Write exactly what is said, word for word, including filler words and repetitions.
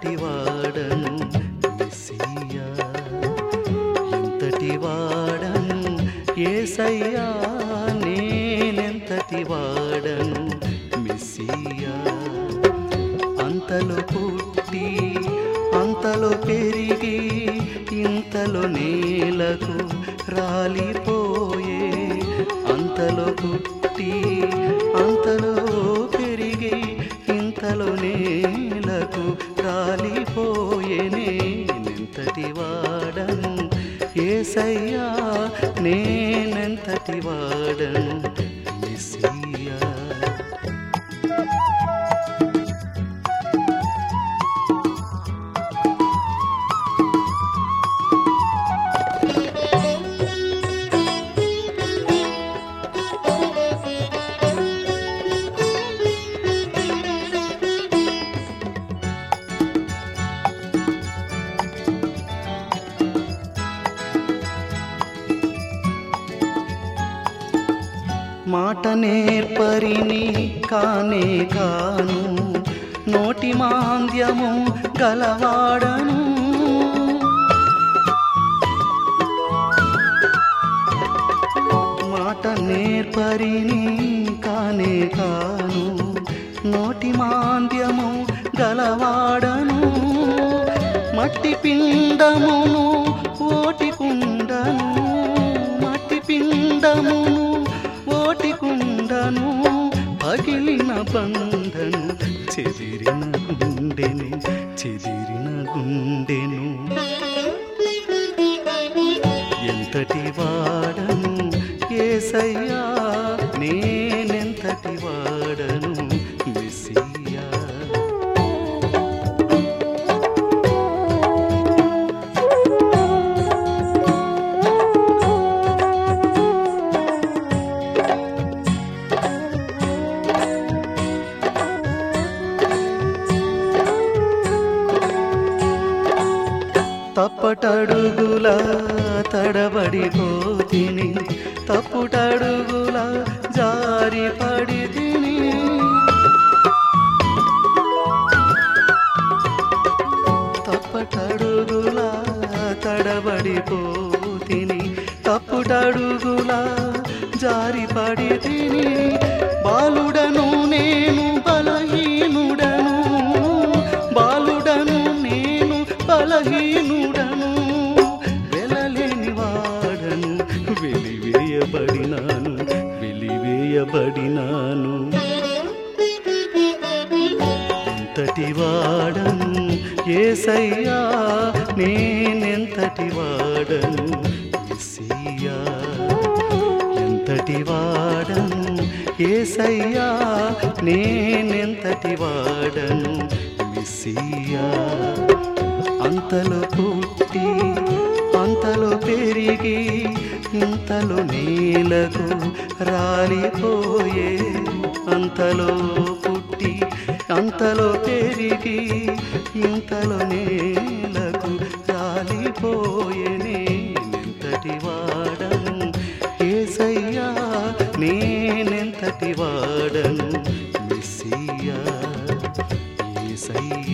నేనెంతటి వాడను మెస్సియా, ఎంతటి వాడను యేసయ్యా, నేనెంతటి వాడను మెస్సియా. అంతలో పుట్టి అంతలో పెరిగి ఇంతలో నేలకు రాలిపోయే, అంతలో పుట్టి అంతలో పెరిగి ఇంతలో నేలకు రాలిపోయే, నేనెంతటి వాడను యేసయ్యా, నేనెంతటి వాడను మెస్సియా. మాట నేర్పరిని కానే కాను, నోటి మాంద్యము గలవాడను. మాట నేర్పరిని కానే కాను, నోటి మాంద్యము గలవాడను. మట్టి పిండమును ఓటి కుండను, మట్టి పిండమును ఓటి కుండను, పగిలిన బంధను చెదిరిన గుండెను, చెదిరిన గుండెను. ఎంతటి వాడను యేసయ్యా, నేనెంతటి వాడను మెస్సియా. తప్పటడుగుల తడబడిపోతిని, తప్పుటడుగుల జారి పడితిని. తప్పటడుగుల తడబడిపోతిని, తప్పుటడుగుల జారి పడితిని. బాలుడను నేను బలహీనుడను, బాలుడను నేను బలహీనుడను, వెలలేని వాడను వెలివేయబడినాను, వెలివేయబడినాను. ఎంతటి వాడను యేసయ్యా, నేనెంతటి వాడను మెస్సియా. ఎంతటి వాడను యేసయ్యా, నేనెంతటి వాడను మెస్సియా. అంతలో పుట్టి అంతలో పెరిగి ఇంతలో నేలకు రాలిపోయే, అంతలో పుట్టి అంతలో పెరిగి ఇంతలో నేలకు రాలిపోయే, నేనెంతటి వాడను యేసయ్యా, నేనెంతటి వాడను మెస్సియా. యేసయ్యా.